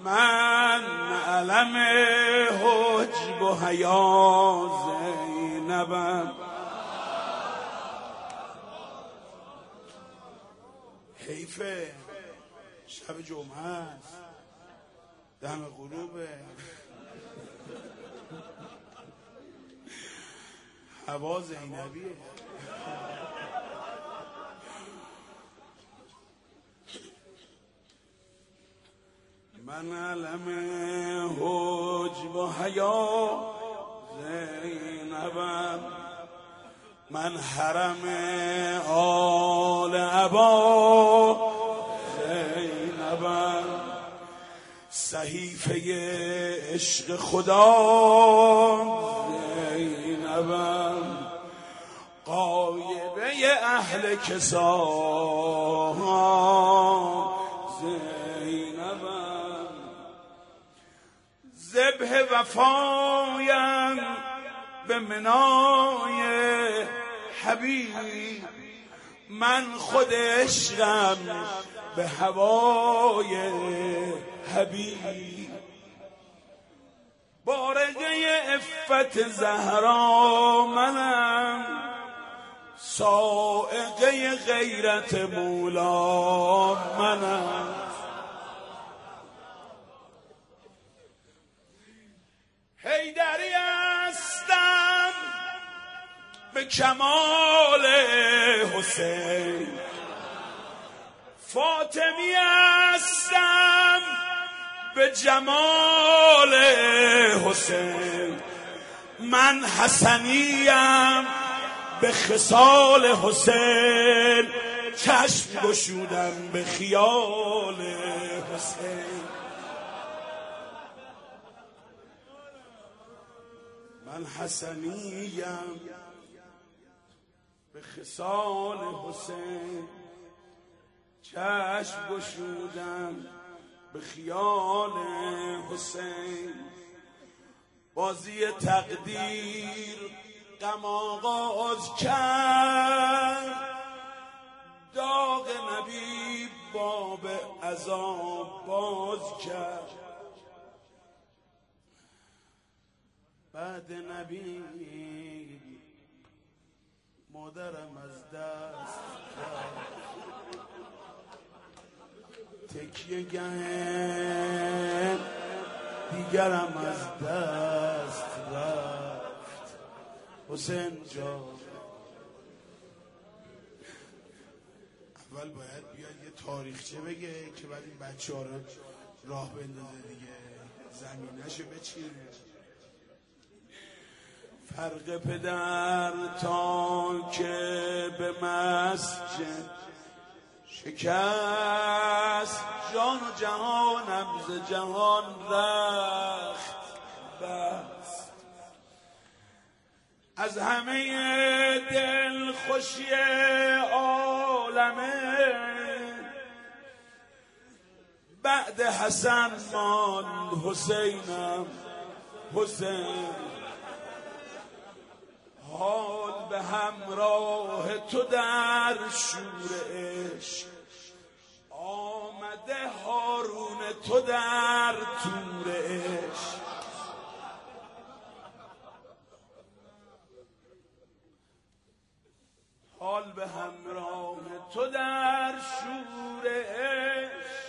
من علم حجب و حیا زینبم. حیفه شب جمعه است، دم غروبه، هوا زینبیه. من علم حجب و حیا زینبم، من حرم آل عبا زینبم، صحیفه عشق خدا زینبم، قایبه اهل کسا زینبم، ذبح وفایم به منای حبیب، من خود عشقم به هوای حبیب، بارقه عفت زهرا منم، صاعقه غیرت مولا منم، حیدری هستم به کمال حسین، فاطمی هستم به جمال حسین، من حسنیم به خصال حسین، چشم گشودم به خیال حسین، من حسنیم به خصال حسین، چشم گشودم به خیال حسین، بازی تقدیر غم آغاز کرد، داغ نبی باب عذاب باز کرد، بعد نبی مادرم از دست کرد، تکیه گه دیگرم از دست رفت. حسین جان اول باید بیاد یه تاریخچه بگه که بعد این بچه ها رو راه بندازه دیگه، زمینه‌شو بچینه. فرق پدر تا که به مسجد شکست، جان و جهانم ز جهان رخت بست، از همه دل خوشی عالمه بعد حسن ماند حسینم حسین، حال به همراه تو در شور عشق، آمده هارون تو در تور عشق، حال به همراه تو در شور عشق،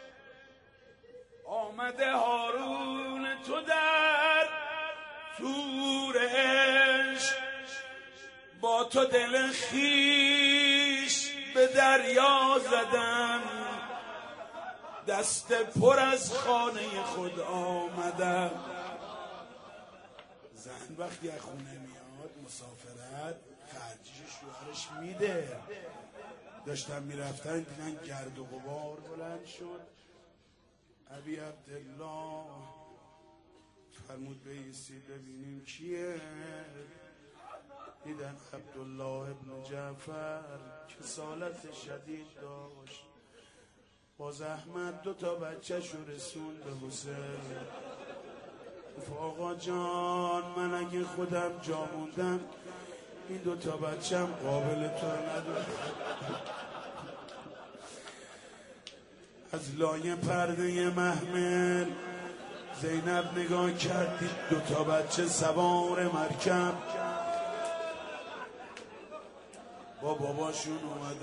آمده هارون تو در تور عشق، با تو دل خیش به دریا زدن، دست پر از خانه خود آمدن. زن وقتی از خونه میاد مسافرت خرجیش شوهرش میده. داشتن میرفتن دیدن گرد و غبار بلند شد. ابی عبدالله فرمود بایستید ببینیم کیه. دیدن عبدالله ابن جعفر کسالت شدید داشت، با زحمت 2 بچه‌شو رسوند به حسین. گفت آقا جان من اگه خودم جا موندم این 2 بچه‌م قابل تو نداره. از از لای پرده محمل زینب نگاه کردید 2 بچه سوار مرکب با باباشون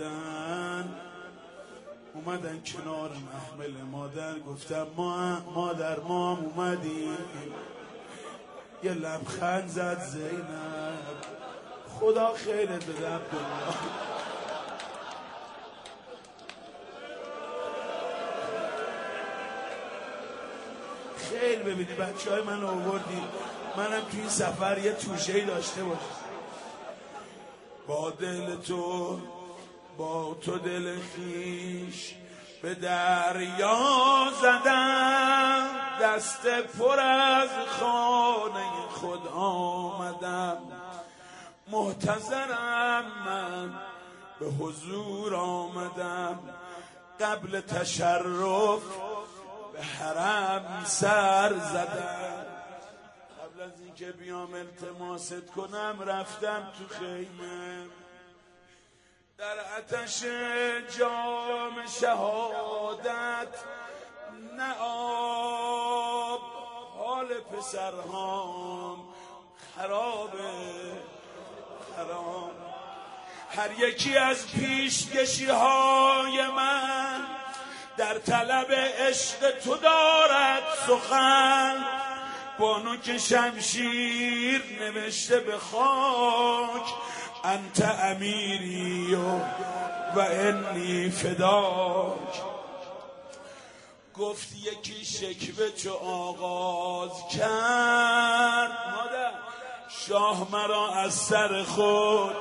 اومدن کنار محمل مادر. گفتم مادر ما اومدیم. یه لبخند زد زینب. خدا خیرت بده عبدالله. خیلی ببینی بچه های من آوردی، منم توی این سفر یه توشه‌ای داشته باشم. با تو دل خیش به دریا زدم، دست پر از خانه خود آمدم. محتضرم من به حضور آمدم، قبل تشرف به حرم سر زدم. قبل از اینکه بیام التماست کنم رفتم تو خیمه، در آتش جام شهادت نه آب، حال پسرهام خرابه خراب. هر یکی از پیشکشی های من در طلب عشق تو دارد سخن. بانو که شمشیر نوشته به خاک، انت امیری و انی فداک. گفت یکی شکوه چو آغاز کرد، مادر شاه مرا از سر خود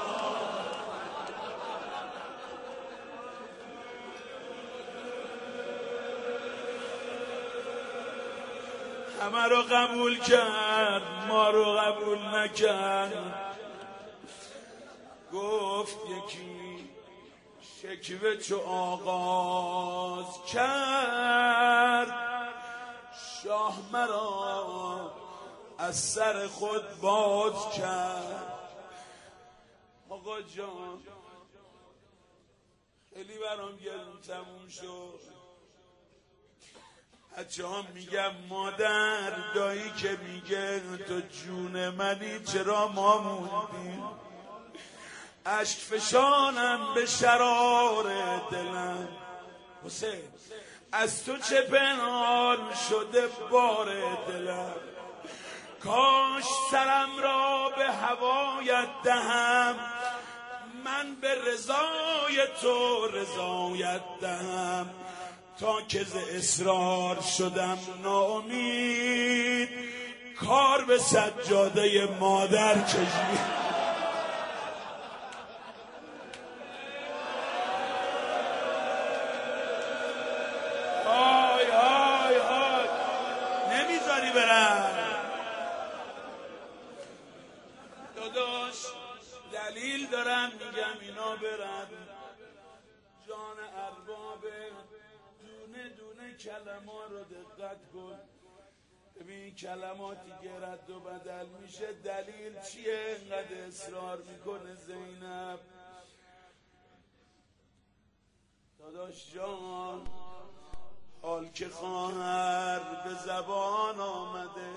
همه رو قبول کرد، ما رو قبول نکرد. گفت یکی شکوه چو آغاز کرد، شاه مرا از سر خود باز کرد. آقا جان خیلی برام گلم تموم شد. بچه ها میگم مادر، دایی که میگه تو جون منی چرا ما موندیم. اشک فشانم به شرار دلم، حسین از تو چه پنهان شده بار دلم. کاش سرم را به هوایت دهم، من به رضای تو رضایت دهم. تا که ز اصرار شدم ناامید، کار به سجاده مادر کشید. نمیذاری برم داداش، دلیل دارم میگم اینا برن. جان ارباب دونه دونه کلمه رو دقت کن، ببین کلماتی که رد و بدل میشه دلیل چیه اینقدر اصرار میکنه زینب. داداش جان، حال که خواهر به زبان آمده،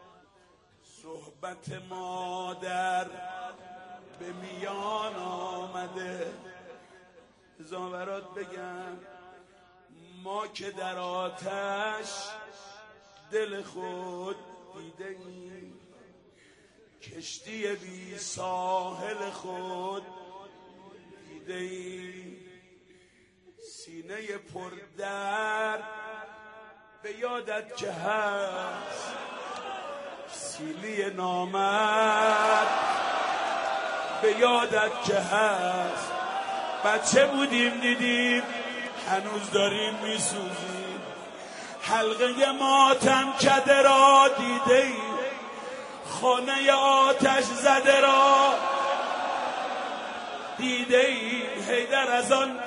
صحبت مادر به میان آمده. زاورات بگم ما که در آتش دل خود دیده ایم، کشتی بی ساحل خود دیده ایم. سینه پر درد به یادت که هست، سیلی نامرد به یادت که هست. بچه بودیم دیدیم هنوز داریم میسوزیم. حلقه ماتم کده را دیده ایم، خانه آتش زده را دیده ایم. حیدر از آن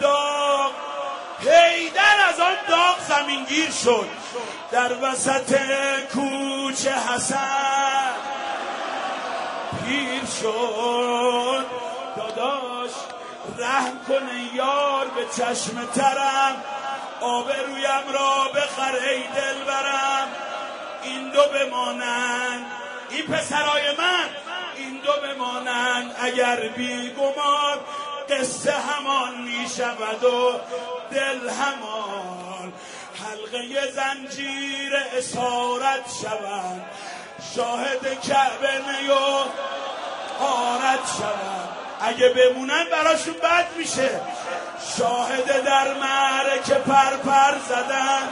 داغ زمینگیر شد، در وسط کوچه حسن پیر شد. داداش رحم کنه یار به چشم ترم، آبرویم را بخر ای دلبرم، این دو بمانند، این پسرای من، این دو بمانند اگر بی گمان، قصه همان می شود و دل همان، حلقه زنجیر اسارت شوند، شاهد کعبه و غارت شوند. اگه بمونن براشون بد میشه. شاهد در معرکه پرپر زدن،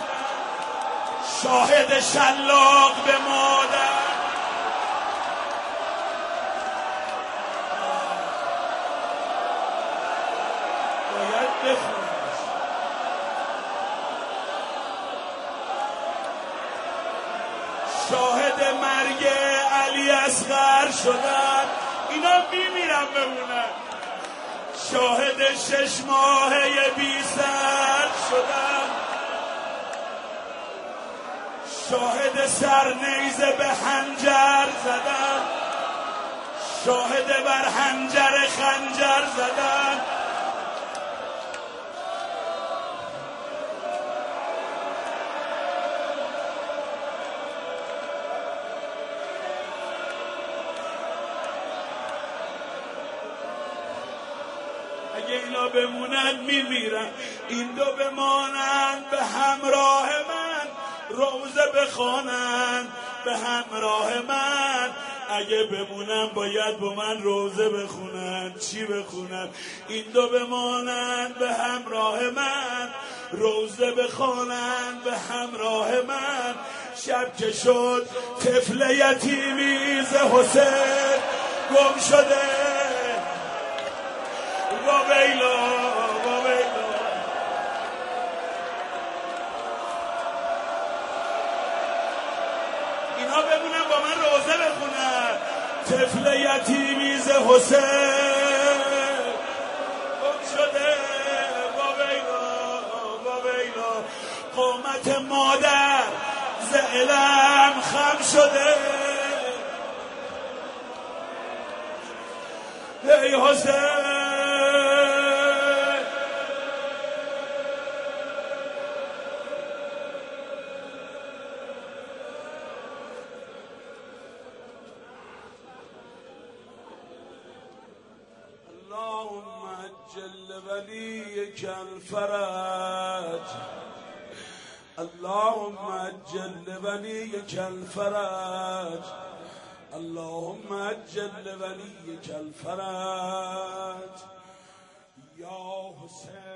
شاهد شلاق به مادر. باید بخونش. شاهد مرگ علی اصغر شدن، اینا میمیرن بمونن. شاهد 6 ماهه بی سر شدن، شاهد سرنیزه به حنجر زدن، شاهد بر حنجر خنجر زدن. اگه اینا بمونن میمیرن، این دو بمانند به همراه من، روزه بخوانند به همراه من. اگه بمونن باید با من روزه بخونن. چی بخونن؟ این دو بمانند به همراه من، روزه بخوانند به همراه من. شب که شد طفل یتیمی ز حسین گم شده، ویلا ویلا. اینا بمونن با من روزه بخونن. طفل یتیمی ز حسین گم شده، ویلا. قامت مادر ز علم خم شده، ای حسین. اللهم عجل وليك الفرج، اللهم عجل وليك الفرج، اللهم عجل وليك الفرج. يا حسين